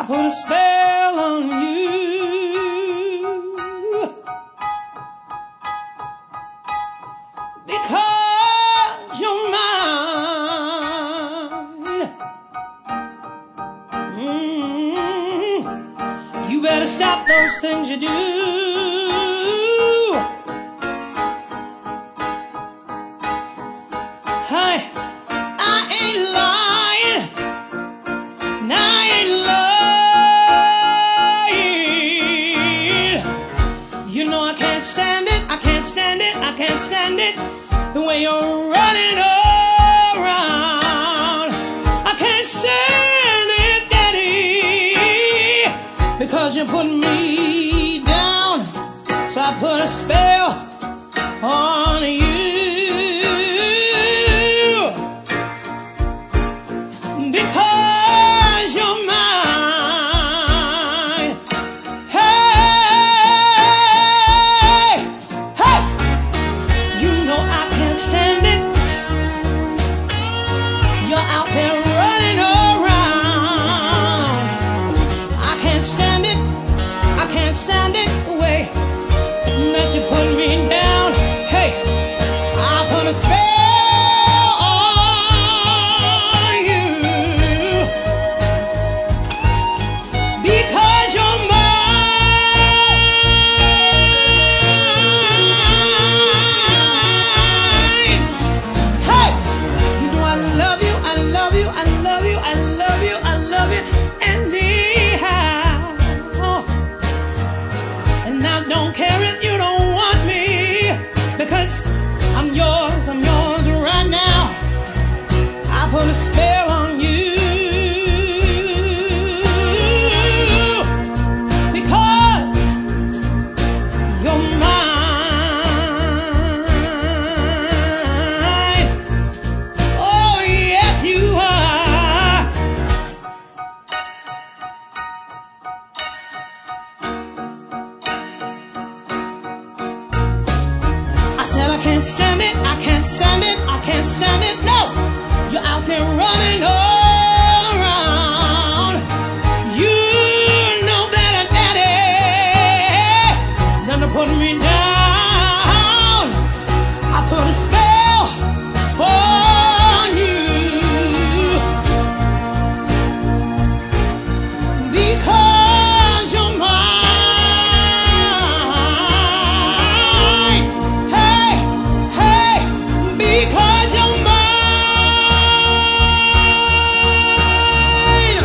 put a spell on you. Because you're mine. You better stop those things you do. I ain't lying. And I ain't lying. You know I can't stand it. I can't stand it. I can't stand it. The way you're running around. I can't stand it, Daddy. Because you put me down. So I put a spell on you. Because you're mine. Hey, hey. You know I can't stand it. You're out there running around. I can't stand it. I can't stand it. Way that you put me down. Hey, I put a spell. Because I'm yours right now. I put a spell on you. Because you're mine. Oh, yes, you are. I said I can't stand it, I can't stand it, I can't stand it, no! You're out there running all around. You know better, Daddy, than to put me down. I put a spell on you. Because you're mine. Because you're mine.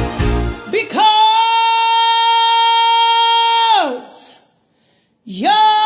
Because you're